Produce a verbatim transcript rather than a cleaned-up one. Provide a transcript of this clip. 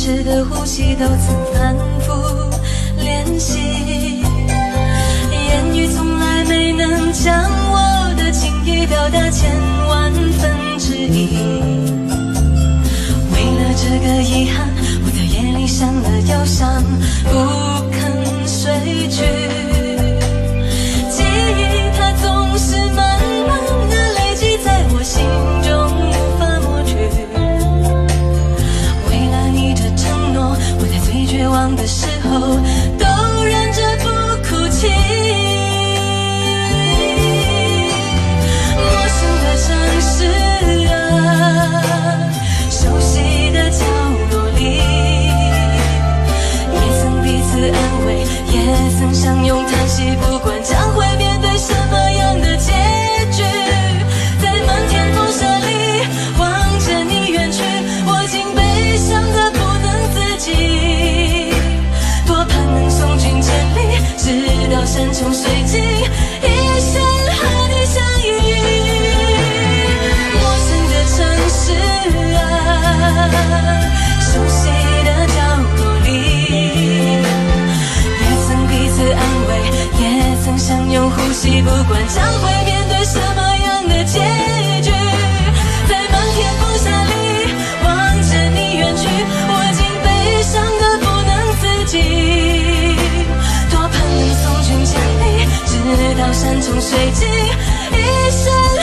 迟的呼吸都曾反复练习，言语从来没能将我的情意表达千万分之一。为了这个遗憾，我在夜里想了又想，不肯睡去。记忆它总是慢慢的累积在我心中，无法抹去。为了你这承诺，我在最绝望的时候都忍着不哭泣。陌生的城市啊，熟悉的角落里，也曾彼此安慰，也曾相拥叹息，不管将会面对什么样的结局。在漫天风沙里望着你远去，我竟悲伤得不能自己，多盼能送君千里，直到山穷水尽，一生和你相依。陌生的城市啊，熟悉的角落里，也曾彼此安慰，也曾相拥呼吸，不管将会面对什么样的结局。在漫天风沙里望着你远去，我竟悲伤得不能自己，多盼能送君千里，直到山穷水尽，一生